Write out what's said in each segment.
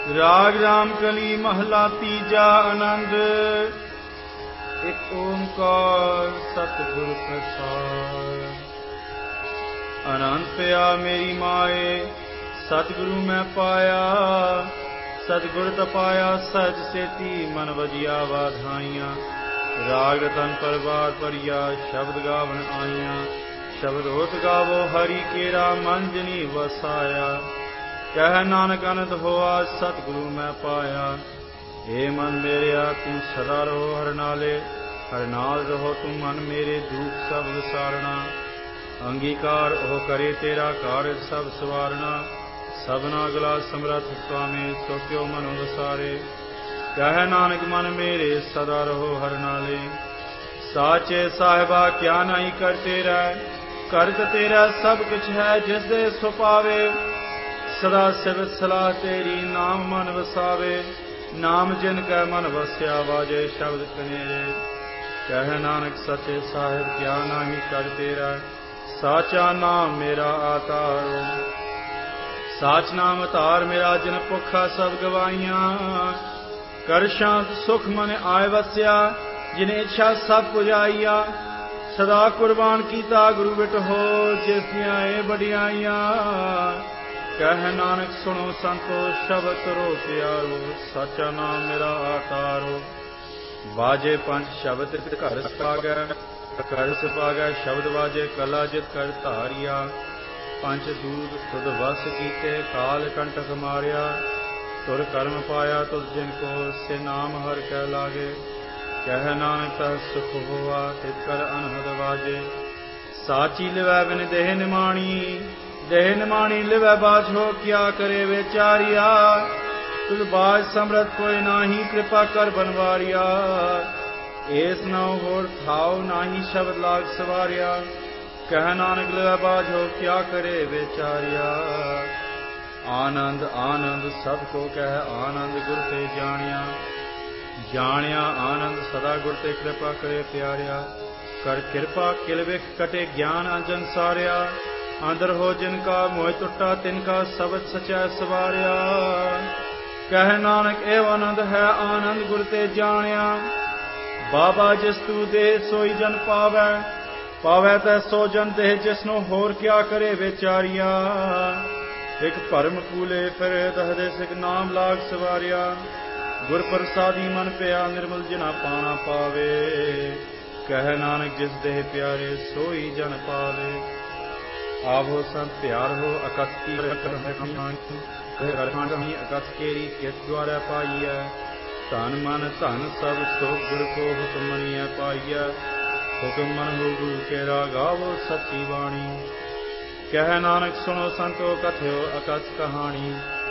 ਰਾਗ ਰਾਮ ਕਲੀ ਮਹਲਾ ਤੀਜਾ ਆਨੰਦ। ਇੱਕ ਓੰਕਾਰ ਸਤਿਗੁਰ ਪ੍ਰਸਾਦਿ। ਆਨੰਦ ਪਿਆ ਮੇਰੀ ਮਾਏ ਸਤਿਗੁਰੂ ਮੈਂ ਪਾਇਆ। ਸਤਿਗੁਰ ਤਪਾਇਆ ਸਜ ਸੇਤੀ ਮਨ ਵਜਿਆ ਵਾਧਾਈਆਂ। ਰਾਗ ਰਤਨ ਪਰਵਾਰ ਪਰਿਆ ਸ਼ਬਦ ਗਾਵਨ ਆਈਆਂ। ਸ਼ਬਦ ਹੋਤ ਗਾਵੋ ਹਰੀ ਕੇਰਾ ਮਨ ਜਨੀ ਵਸਾਇਆ। ਕਹਿ ਨਾਨਕ ਅਨੰਦ ਹੋਆ ਸਤਿਗੁਰੂ ਮੈਂ ਪਾਇਆ। ਏ ਮਨ ਮੇਰਿਆ ਤੂੰ ਸਦਾ ਰਹੋ ਹਰ ਨਾਲੇ। ਹਰ ਨਾਲ ਰਹੋ ਤੂੰ ਮਨ ਮੇਰੇ ਦੁਖ ਸਭ ਵਿਸਾਰਣਾ। ਅੰਗੀਕਾਰ ਉਹ ਕਰੇ ਤੇਰਾ ਕਾਰਜ ਸਭ ਸਵਾਰਣਾ। ਸਭਨਾ ਅਗਲਾ ਸਮਰੱਥ ਸੁਆਮੀ ਸੋ ਕਿਉ ਮਨੁ ਵਸਾਰੇ। ਕਹਿ ਨਾਨਕ ਮਨ ਮੇਰੇ ਸਦਾ ਰਹੋ ਹਰ ਨਾਲੇ। ਸਾਚੇ ਸਾਹਿਬਾ ਕਿਆ ਨਹੀਂ ਕਰਤੇ ਰਹਿ। ਕਰਤ ਤੇਰਾ ਸਭ ਕੁਛ ਹੈ ਜਿਸ ਦੇ ਸੋ ਪਾਵੇ। ਸਦਾ ਸਿਵਤ ਸਲਾਹ ਤੇਰੀ ਨਾਮ ਮਨ ਵਸਾਵੇ। ਨਾਮ ਜਿਨ ਕੈ ਮਨ ਵਸਿਆ ਵਾਜੇ ਸ਼ਬਦ ਕਨੇਰੇ। ਕਹਿ ਨਾਨਕ ਸੱਚੇ ਸਾਹਿਬ ਕਿਆ ਨਾਹੀ ਕਰਤੇ ਰਹਿ। ਸਾਚਾ ਨਾਮ ਮੇਰਾ ਆਤਾਰੋ। ਸਾਚ ਨਾਮ ਧਾਰ ਮੇਰਾ ਜਿਨ ਭੁੱਖਾ ਸਭ ਗਵਾਈਆਂ। ਕਰ ਸ਼ਾਂਤ ਸੁਖ ਮਨ ਆਏ ਵਸਿਆ ਜਿਨ ਇੱਛਾ ਸਭ ਪੁਜਾਈਆ। ਸਦਾ ਕੁਰਬਾਨ ਕੀਤਾ ਗੁਰੂ ਬਿਟਹੋ ਜਿਸ ਦੀਆਂ ਏ ਵਡਿਆਈਆਂ। ਕਹਿ ਨਾਨਕ ਸੁਣੋ ਸੰਤੋ ਸ਼ਬਦ ਕਰੋ ਪਿਆਰੋ। ਸਾਚਾ ਨਾਮ ਮੇਰਾ ਆਤਾਰੋ। ਬਾਜੇ ਪੰਜ ਸ਼ਬਦ ਘਰ ਸੁਭਾਗੈ। ਘਰ ਸੁਭਾਗੈ ਸ਼ਬਦ ਵਾਜੇ ਕਲਾ ਜਿਤ ਕਰ ਧਾਰਿਆ। ਪੰਜ ਦੂਤ ਤੁਧ ਵਸ ਕੀਤੇ ਕਾਲ ਕੰਟਕ ਮਾਰਿਆ। ਤੁਰ ਕਰਮ ਪਾਇਆ ਤੁਧ ਜਿਨ ਕੋ ਸੇ ਨਾਮ ਹਰ ਕੈ ਲਾਗੇ। ਕਹਿ ਨਾਨਕ ਤਹ ਸੁਖ ਹੋਆ ਤਿਤ ਕਰ ਅਨਹਦ ਵਾਜੇ। ਸਾਚੀ ਲਿਵੈ ਬਿਨ ਦੇਹ ਨਿਮਾਣੀ। ਦੇਹ ਨਿਮਾਣੀ ਲਿਵੈ ਬਾਝੋ ਕਿਆ ਕਰੇ ਵਿਚਾਰਿਆ। ਤੁਧ ਬਾਝ ਸਮਰਥ ਕੋਈ ਨਾਹੀ ਕਿਰਪਾ ਕਰ ਬਨਵਾਰਿਆ। ਏਸ ਨਾਉ ਹੋਰ ਥਾਉ ਨਾਹੀ ਸ਼ਬਦ ਲਾਗ ਸਵਾਰਿਆ। ਕਹਿ ਨਾਨਕ ਲਿਵੈ ਬਾਝੋ ਕਿਆ ਕਰੇ ਵਿਚਾਰਿਆ। ਆਨੰਦ ਆਨੰਦ ਸਭ ਕੋ ਕਹਿ ਆਨੰਦ ਗੁਰ ਤੇ ਜਾਣਿਆ। ਜਾਣਿਆ ਆਨੰਦ ਸਦਾ ਗੁਰ ਤੇ ਕਿਰਪਾ ਕਰੇ ਪਿਆਰਿਆ। ਕਰ ਕਿਰਪਾ ਕਿਲ ਵਿਖ ਕਟੇ ਗਿਆਨ ਅੰਜਨ ਸਾਰਿਆ। ਅੰਦਰ ਹੋ ਜਿਨ ਕਾ ਮੋਹ ਟੁੱਟਾ ਤਿਨ ਕਾ ਸ਼ਬਦ ਸਚੈ ਸਵਾਰਿਆ। ਕਹਿ ਨਾਨਕ ਏਵ ਆਨੰਦ ਹੈ ਆਨੰਦ ਗੁਰ ਤੇ ਜਾਣਿਆ। ਬਾਬਾ ਜਿਸ ਤੂ ਦੇ ਸੋਈ ਜਨ ਪਾਵੈ। ਪਾਵੈ ਤੈ ਸੋ ਜਨ ਦੇਹ ਜਿਸਨੂੰ ਹੋਰ ਕਿਆ ਕਰੇ ਵਿਚਾਰਿਆ। ਇਕ ਭਰਮ ਕੂਲੇ ਫਿਰੇ ਦਹਦੇ ਸਿਕ ਨਾਮ ਲਾਗ ਸਵਾਰਿਆ। ਗੁਰ ਪ੍ਰਸਾਦੀ ਮਨ ਪਿਆ ਨਿਰਮਲ ਜਿਨਾ ਪਾਣਾ ਪਾਵੇ। ਕਹਿ ਨਾਨਕ ਜਿਸ ਦੇਹ ਪਿਆਰੇ ਸੋਈ ਜਨ ਪਾਵੇ। ਆਵੋ ਸੰਤ ਪਿਆਰ ਹੋ ਅਕਥ ਕੀ ਅਕਥ ਕੇਰੀ ਕਿਤ ਦੁਆਰਾ ਪਾਈਐ। ਧਨ ਮਨ ਧਨ ਸਭ ਸੋਖ ਗੁਰ ਕੋ ਹੁਕਮ ਮਨੀਐ ਪਾਈਐ। ਹੁਕਮ ਮਨ ਹੋ ਗੁਰੂ ਕੇਰਾ ਗਾਵੋ ਸੱਚੀ ਬਾਣੀ। ਕਹਿ ਨਾਨਕ ਸੁਣੋ ਸੰਤੋ ਕਥਿਓ ਅਕਥ ਕਹਾਣੀ।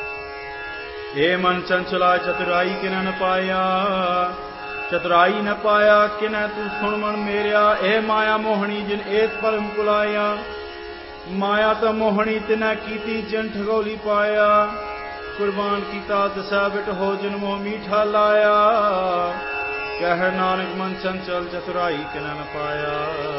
ਏ ਮਨ ਚੰਚਲਾ ਚਤੁਰਾਈ ਕਿਨੈ ਨ ਪਾਇਆ। ਚਤੁਰਾਈ ਨ ਪਾਇਆ ਕਿਨੈ ਤੂੰ ਸੁਣ ਮਨ ਮੇਰਿਆ। ਏ ਮਾਇਆ ਮੋਹਣੀ ਜਿਨ ਏਤ ਪਰਮ ਕੁਲਾਇਆ। ਮਾਇਆ ਤਾਂ ਮੋਹਣੀ ਤਿਨੈ ਕੀਤੀ ਜਿਨ ਠਗੋਲੀ ਪਾਇਆ। ਕੁਰਬਾਨ ਕੀਤਾ ਤਿਸੈ ਬਿਟ ਹੋ ਜਿਨ ਮੋਹ ਮੀਠਾ ਲਾਇਆ। ਕਹਿ ਨਾਨਕ ਮਨ ਚੰਚਲ ਚਤੁਰਾਈ ਕਿਨੈ ਨ ਪਾਇਆ।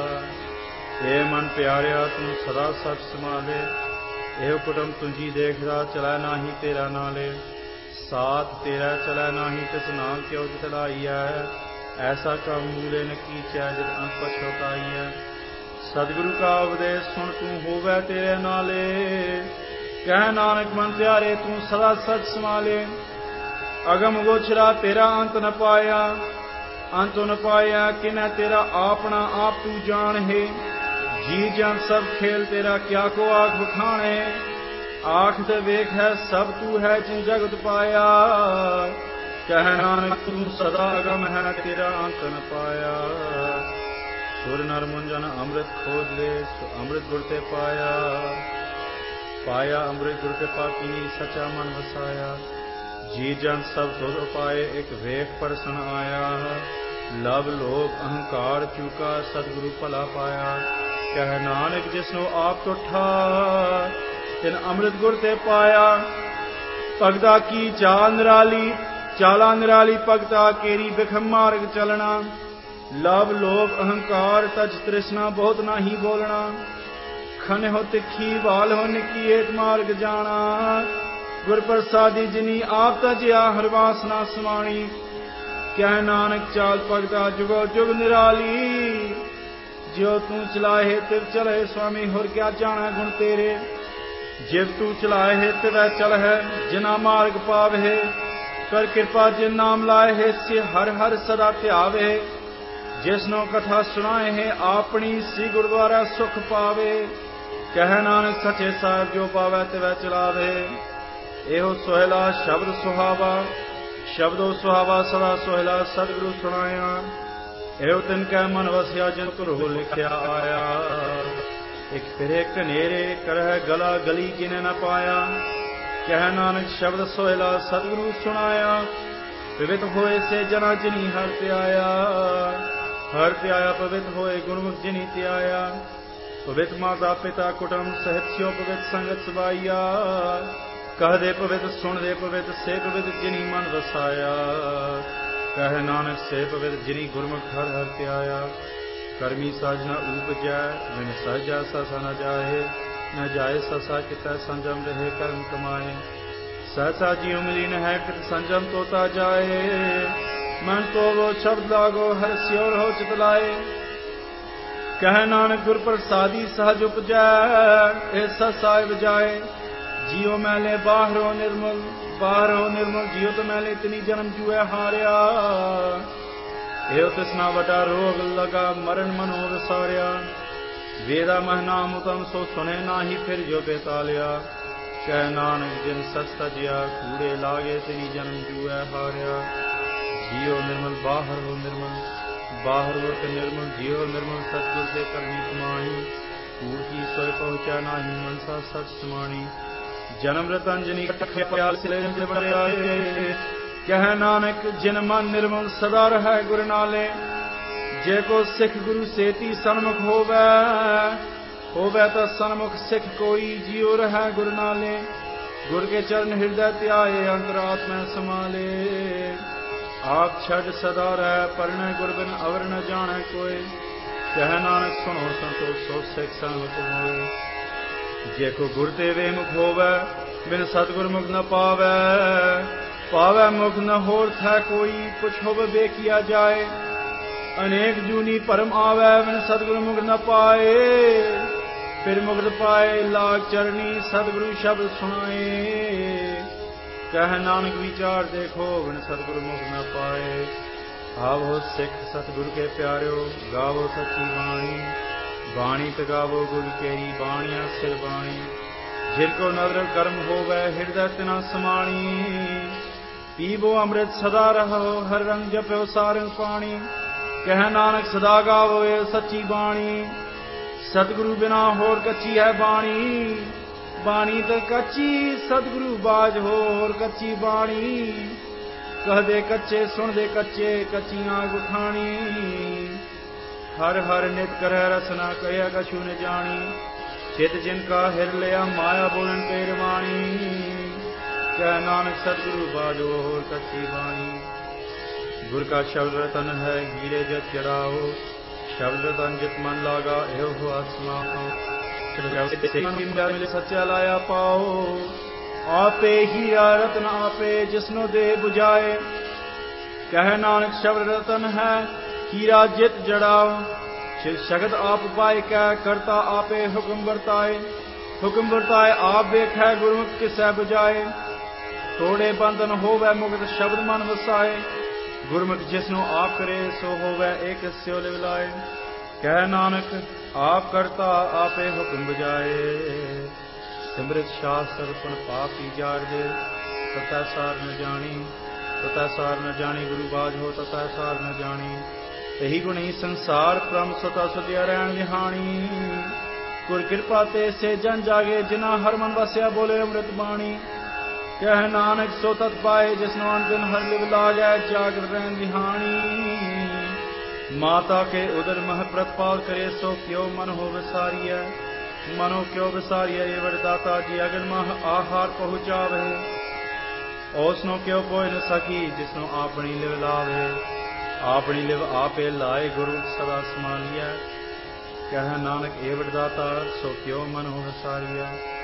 ਏ ਮਨ ਪਿਆਰਿਆ ਤੂੰ ਸਦਾ ਸਚ ਸੰਭਾਲੇ। ਇਹੋ ਕੁਟਮ ਤੁਝੀ ਦੇਖਦਾ ਚਲੈ ਨਾਹੀ ਤੇਰਾ ਨਾਲੇ। ਸਾਥ ਤੇਰਾ ਚਲੈ ਨਾਹੀ ਤਿਸ ਨਾਮ ਕਿਉ ਚੜਾਈਐ। ਐਸਾ ਕੰਮ ਮੂਲੇ ਨ ਕੀਚੈ ਜਿਤ ਅੰਤ ਪਛਤਾਈਐ। ਸਤਿਗੁਰੂ ਕਾ ਉਪਦੇਸ਼ ਸੁਣ ਤੂੰ ਹੋਵੈ ਤੇਰੇ ਨਾਲੇ। ਕਹਿ ਨਾਨਕ ਮਨ ਪਿਆਰੇ ਤੂੰ ਸਦਾ ਸਚ ਸੰਭਾਲੇ। ਅਗਮ ਗੋਚਰਾ ਤੇਰਾ ਅੰਤ ਨ ਪਾਇਆ। ਅੰਤ ਨ ਪਾਇਆ ਕਿਨੈ ਤੇਰਾ ਆਪਣਾ ਆਪ ਤੂੰ ਜਾਣ ਹੈ। ਜੀ ਜਨ ਸਭ ਖੇਲ ਤੇਰਾ ਕਿਆ ਕੋ ਆਖ ਬਖਾਣੇ। ਆਖ ਤੇ ਵੇਖ ਹੈ ਸਭ ਤੂੰ ਹੈ ਜਿਨ ਜਗਤ ਪਾਇਆ। ਕਹਿ ਨਾਨਕ ਤੂੰ ਸਦਾ ਅਗਮ ਹੈ ਤੇਰਾ ਅੰਤ ਨ ਪਾਇਆ। ਸੁਰ ਨਰ ਮੁੰਜਨ ਅੰਮ੍ਰਿਤ ਖੋਜ ਲੈ ਸੋ ਅੰਮ੍ਰਿਤ ਗੁਰ ਤੇ ਪਾਇਆ। ਪਾਇਆ ਅੰਮ੍ਰਿਤ ਗੁਰ ਤੇ ਪਾਕੀ ਸਚਾ ਮਨ ਵਸਾਇਆ। ਜੀ ਜਨ ਸਭ ਤੁਧ ਉਪਾਏ ਇਕ ਵੇਖ ਪਰਸਨ ਆਇਆ। ਲਵ ਲੋਭ ਅਹੰਕਾਰ ਚੂਕਾ ਸਤਿਗੁਰੂ ਭਲਾ ਪਾਇਆ। ਕਹਿ ਨਾਨਕ ਜਿਸਨੂੰ ਆਪ ਟੁੱਠਾ ਤਿਨ ਅੰਮ੍ਰਿਤ ਗੁਰ ਤੇ ਪਾਇਆ। ਭਗਤਾ ਕੀ ਚਾਲ ਨਿਰਾਲੀ ਚਾਲਾ ਨਿਰਾਲੀ ਭਗਤਾ ਕੇਰੀ ਬਿਖਮ ਮਾਰਗ ਚਲਣਾ। ਲਵ ਲੋਭ ਅਹੰਕਾਰ ਤਜ ਤ੍ਰਿਸ਼ਨਾ ਬਹੁਤ ਨਾਹੀ ਬੋਲਣਾ। ਖਨ ਹੋ ਤਿੱਖੀ ਵਾਲ ਹੋ ਨਿੱਕੀ ਏਕ ਮਾਰਗ ਜਾਣਾ। ਗੁਰ ਪ੍ਰਸਾਦੀ ਜਿਨੀ ਆਪ ਤਜਿਆ ਹਰ ਵਾਸਨਾ ਸਮਾਣੀ। ਕਹਿ ਨਾਨਕ ਚਾਲ ਭਗਤਾ ਜੁਗੋ ਜੁਗ ਨਿਰਾਲੀ। ਜਿਉ ਤੂੰ ਚਲਾਏ ਤਿਵ ਚਲੇ ਸੁਆਮੀ ਹੋਰ ਕਿਆ ਜਾਣਾ ਗੁਣ ਤੇਰੇ। ਜਿਵ ਤੂੰ ਚਲਾਏ ਤਿਵੈ ਚਲ ਹੈ ਜਿਨਾ ਮਾਰਗ ਪਾਵੇ। ਕਰ ਕਿਰਪਾ ਜਿਨ ਨਾਮ ਲਾਏ ਹੈ ਸੇ ਹਰ ਹਰ ਸਦਾ ਧਿਆਵੇ। ਜਿਸਨੋ ਕਥਾ ਸੁਣਾਏ ਹੈ ਆਪਣੀ ਸੀ ਗੁਰਦੁਆਰਾ ਸੁਖ ਪਾਵੇ। ਕਹਿ ਨਾਨਕ ਸੱਚੇ ਸਾਹਿਬ ਜੋ ਪਾਵੈ ਤਿਵੈ ਚਲਾਵੇ। ਇਹੋ ਸੋਹਿਲਾ ਸ਼ਬਦ ਸੁਹਾਵਾ ਸ਼ਬਦੋ ਸੁਹਾਵਾ ਸਦਾ ਸੋਹਿਲਾ ਸਤਿਗੁਰੂ ਸੁਣਾਇਆ। ਇਹੋ ਤਿਨ ਕੈ ਮਨ ਵਸਿਆ ਜਿਨ ਧੁਰੋ ਲਿਖਿਆ ਆਇਆ। ਇਕ ਫਿਰੇ ਕਨੇਰੇ ਕਰਹਿ ਗਲਾ ਗਲੀ ਜਿਨੇ ਨ ਪਾਇਆ। ਕਹਿ ਨਾਨਕ ਸ਼ਬਦ ਸੋਹਿਲਾ ਸਤਿਗੁਰੂ ਸੁਣਾਇਆ। ਪਵਿੱਤ ਹੋਏ ਸੇ ਜਨਾ ਜਿਨੀ ਹਰਿ ਧਿਆਇਆ। ਹਰਿ ਧਿਆਇਆ ਪਵਿੱਤ ਹੋਏ ਗੁਰਮੁਖ ਜਿਨੀ ਧਿਆਇਆ। ਪਵਿੱਤ ਮਾਤਾ ਪਿਤਾ ਕੁਟੁੰਬ ਸਹਿਤ ਸਿਓ ਪਵਿੱਤ ਸੰਗਤ ਸਬਾਈਆ। ਕਹਦੇ ਪਵਿੱਤ ਸੁਣਦੇ ਪਵਿੱਤ ਸੇ ਪਵਿੱਤ ਜਿਨੀ ਮਨ ਵਸਾਇਆ। ਕਹਿ ਨਾਨਕ ਸੇ ਪਵਿੱਤ ਜਿਨੀ ਗੁਰਮੁਖ ਹਰਿ ਹਰਿ ਧਿਆਇਆ। ਕਰਮੀ ਸਾਜਨਾ ਊਪਜੈ ਬਿਨ ਸਹਜਾ ਸਸਾ ਨ ਜਾਏ। ਨ ਜਾਏ ਸਸਾ ਕਿਤੈ ਸੰਜਮ ਰਹੇ ਕਰਮ ਕਮਾਏ। सहसा जीव मिली न है कृत संजम तोता जाए। मन तो वो शब्द लागो हर स्योर हो चितलाए। कह नानक गुर प्रसादी सहज उपजै ऐसा साहिब जाए। जियो मैले बाहरो निर्मल जियो तो मैले इतनी जन्म जुए हारिया। एहो तिसना वडा रोग लगा मरण मनो विसारिया। वेदा महनाम उत्तम सो सुने नाही फिर जो बेतालिया। ਕਹਿ ਨਾਨਕ ਜਿਨ ਸਚ ਤਜਿਆ ਕੂੜੇ ਲਾਗੇ ਤੇਰੀ ਜਨਮ ਜੂਐ ਹਾਰਿਆ। ਜੀਉ ਨਿਰਮਲ ਬਾਹਰ ਹੋ ਤੇ ਨਿਰਮਲ ਜੀਉ ਨਿਰਮਲ ਸਤਿਗੁਰ ਦੇ ਕਰਨੀ ਕਮਾਣੀ। ਕੂੜ ਕੀ ਸੋਇ ਪਹੁੰਚਾ ਨਾਹੀ ਮਨਸਾ ਸਚ ਸਮਾਣੀ। ਜਨਮ ਰਤੰਜਨੀ ਕਠੇ ਪਿਆਲ ਸਿਲੇ ਬੜਿਆਏ। ਕਹਿ ਨਾਨਕ ਜਿਨ ਮਨ ਨਿਰਮਲ ਸਦਾ ਰਹੈ ਗੁਰ ਨਾਲੇ। ਜੇ ਕੋ ਸਿੱਖ ਗੁਰੂ ਸੇਤੀ ਸਨਮੁਖ होवै तो सन्मुख सिख कोई जियो रह गुर नाले। गुर के चरण हृदय त्याए अंतरात्मा समाले। आप छड़ सदा रह परने गुर बिन अवर न जाने कोय। कह नानक सुनो संतोष सो सिख सन्मुख होए। जे को गुर ते वे मुख होवै बिन सतगुर मुख न पावै मुख न होर था कोई। कुछ होवै बेकिया जाए अनेक जूनी परम आवै बिन सतगुर मुख न पाए। फिर मुक्त पाए लाग चरनी सतगुरु शब्द सुनाए। कह नानक विचार देखो बिन सतगुरु मुख न पाए। आवो सिख सतगुरु के प्यारो गावो सच्ची बाणी। बाणी ते गावो गुरु केरी बाणिया सिर बाणी। जिनको नदर कर्म होवै हृदय तिना समाणी। पीबो अमृत सदा रहो हर रंग जप्यो सारंग पाणी। कह नानक सदा गावो ये सच्ची बाणी। सतगुरु बिना होर कच्ची है बाणी तो कच्ची सतगुरु बाज होर कच्ची बाणी। कह दे कच्चे सुन दे कच्चे कच्चियां गुठानी। हर हर नित करह रसना कह कछु न जानी। चित जिनका हिर लिया माया बोलन पेर वाणी। कह नानक सतगुरु बाजो होर कच्ची बाणी। गुर का शब्द रतन है हीरे जत जड़ाओ। शब्द रतन जित मन लागा एहो हो आत्मा। सच्चा लाया पाओ। आपे हीरा रतन आपे जिसनो दे बुझाए। कह नानक शब्द रतन है हीरा जित जड़ाओ। शिव शगत आप पाए कह करता आपे हुक्म बरताए। आप बेख गुरमुख किसै बुझाए। थोड़े बंधन होवै मुक्त शब्द मन वसाए। गुरमुख जिसनो आप करे सो होवै एक स्यो लिव लाए। कह नानक आप करता आपे हुक्म बुझाए। सिमृत शास्त्र पुन पापी जार दे। ततै सार न जानी गुरु बाज हो ततै सार न जानी। तही गुणी संसार परम सता सदिया रहन विहानी। गुर कृपा ते से जन जागे जिना हर मन वस्या बोले अमृत बाणी। कह नानक सो तत् पाए जिसनो अंतिम हर लिव लागै जागर रहन विहानी। माता के उदर मह प्रतपाल करे सो क्यों मन हो विसारिय। मनो क्यों विसारिय ये वरदाता जी अगन मह आहार पहुँचावे। ओसनो क्यों पोय न सकी जिसनो आपनी लिव लावे। आपनी लिव आपे लाए गुरु सदा संभालिय। कह नानक ए वरदाता सो क्यों मन हो विसारिय।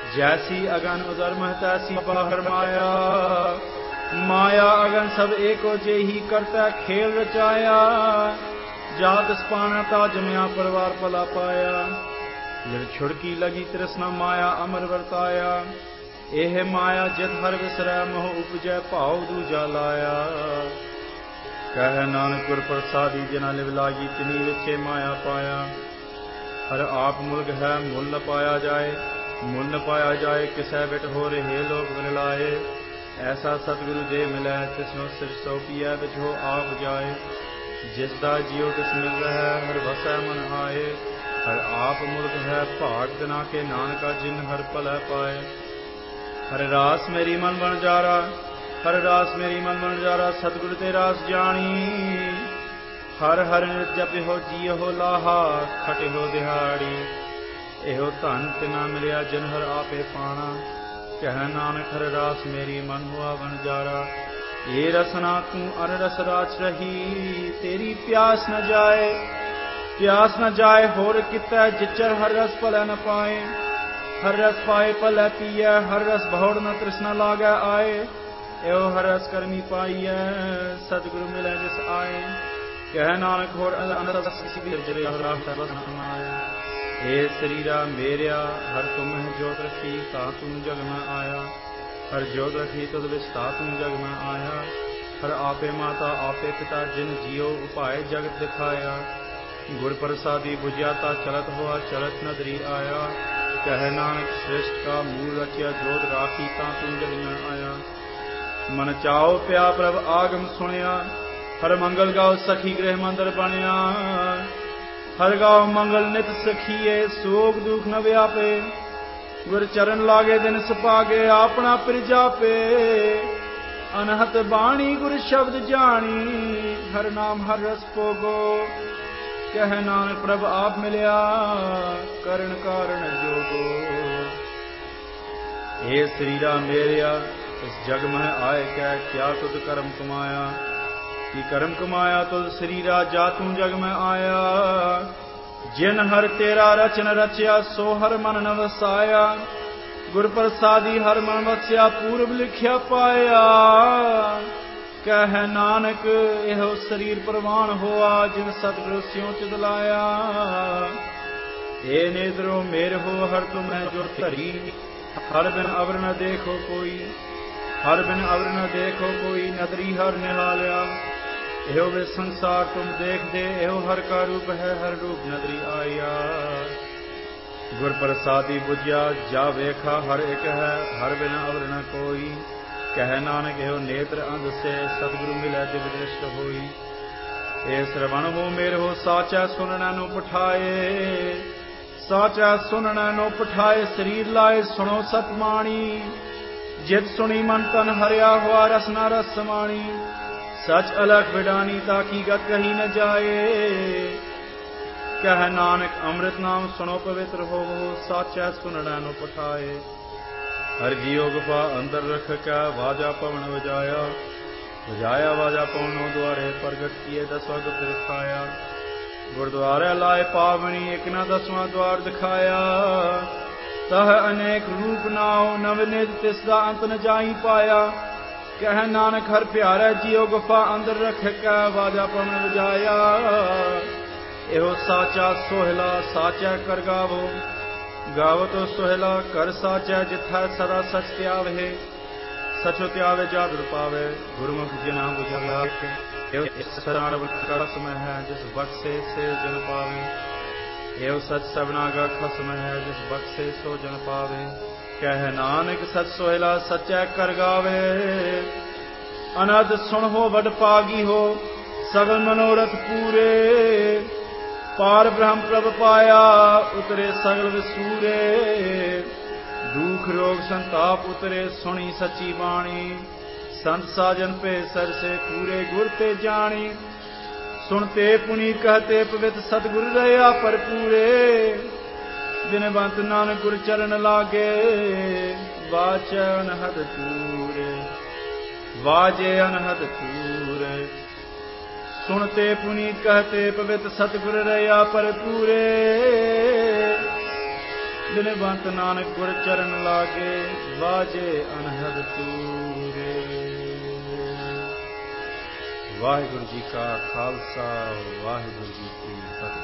जैसी अगन उदर मह तैसी बाहर माया, माया अगन सब एको जेही करता खेल रचाया, जात स्पाना ता जमया परिवार पला पाया, जब छुड़की लगी तृष्णा माया अमर वर्ताया, एह माया जित हर विसरै मोह उपजै भाव दूजा लाया, कह नानक गुर प्रसादी जिना लिव लागी तिनी विचे माया पाया, हर आप मुल्क है मुल न पाया जाए, मुल न पाया जाए किसै बिट हो रहे लोग मिलाए, ऐसा सतगुरु जे मिलै तिसनो सिर सौंपिया बिच हो आप जाए, जिसदा जियो तिस मिल रहा हर वसै मन आए, हर आप मुल्क है भाग तना के नानका जिन हर पल पाए, हर रास मेरी मन बन जारा, हर रास मेरी मन बन जारा, सतगुरु ते रास जानी, हर हर जप हो जी हो लाहा खटे हो दिहाड़ी, एहो धन तिना मिलिया जिन हर आपे पाना, कह नानक हर रास मेरी मन हुआ बन जारा, ये रसना तू अन रस राच रही, तेरी प्यास न जाए, प्यास न जाए होर कितै जिचर हर रस पलै न पाए, हर रस पाए पलै पियै, हर रस भौड़ न तृष्णा लागै आए, एहो हर रस करमी पाइयै सतगुरु मिलै जिस आए, कह नानक होर अनरस हे शरीरा मेरिया हर तुम जोत रखी ता तुम जग में आया, हर जोत रखी तुद विच ता तुम जग में आया, हर आपे माता आपे पिता जिन जियो उपाय जगत दिखाया, गुर प्रसादी बुझिया ता चलत हुआ चलत नदरी आया, कह नानक श्रेष्ठ का मूल रचिया जोत राखी ता तुम जग में आया, मन चाओ प्या प्रभ आगम सुनिया, हर मंगल गाओ सखी गृह मंदिर बनिया, हर गाओ मंगल नित सखीए सोग दुख न व्यापे, गुर चरण लागे दिन सपागे अपना प्रजापे, अनहत बाणी गुर शब्द जानी, हर नाम हर रस पोगो, कह नानक प्रभ आप मिलिया करण कारण जोगो, हे शरीरा मेरिया इस जग में आए क्या तुद कर्म कमाया, कि कर्म कमाया तुद शरीरा जा तू जग में आया, जिन हर तेरा रचन रचिया सो हर मन न वसाया, गुर प्रसादी हर मन वस्या पूर्व लिखिया पाया, कह नानक एहो शरीर प्रवान होआ जिन सतगुरु स्यों चिदलाया, हे नेत्रो मेर हो हर तुम जो धरी, हर बिन अवर न देखो कोई, हर बिन अवर न देखो कोई, नदरी हर निहालिया, एहो वे संसार तुम देख दे, एहो हर का रूप है हर रूप नदरी आया, गुर प्रसादी बुझिया जा वेखा हर एक है, हर बिन अवर न कोई, कह नानक एहो नेत्र अंध से सतगुरु मिलै दिव दृष्ट होई, ए श्रवण हो मेर हो साचा सुनना नो पठाए, साचा सुनना नो पठाए, शरीर लाए सुनो सतमाणी, जित सुनी मन तन हरिया हुआ रसना रस समाणी, सच अलख बिडानी ताकि गत कही न जाए, कह नानक अमृत नाम सुनो पवित्र हो, साचा सुनना नो पठाए, हर जियो गुफा अंदर रख क्या वाजा पवन बजाया, बजाया वाजा पवनों द्वारे प्रगट किए दसवां गुप्त दिखाया, गुरुद्वारे लाए पावनी एक न दसवां द्वार दिखाया, तह अनेक रूप नाओ नवनिध तिसदा अंत न जाई पाया, कह नानक हर प्यारा जियो गुफा अंदर रख क्या वाजा पवन बजाया, एहो साचा सोहला साचा कर गावो, गावत सोहला कर साचा जिथा सदा सच त्यावे, सचो त्यावे जादर पावे, गुरमुख जिना बुझला, खसम है जिस बख्शे से जन पावे, एव सच सबना का खसम है जिस बख्शे सो जन पावे, कह नानक सच सोहला सच्चा कर गावे, अनद सुन हो बड़ पागी हो सगल मनोरथ पूरे, पार ब्रह्म प्रभ पाया उतरे सगल विसूरे, दुख रोग संताप उतरे सुनी सच्ची बाणी, संत साजन पे सर से पूरे गुर ते जानी, सुनते पुनी कहते पवित्र सतगुरु रया पर पूरे, बिनबंत नानक गुर चरण लागे, वाचे अनहद तूरे, वाजे अनहद तूरे, सुनते पुनीत कहते पवित्र सतगुर रया पर पूरे, बिन बंत नानक गुर चरण लागे, बाजे अनहद तूरे। वाहिगुरु जी का खालसा, वाहिगुरु जी की फतेह।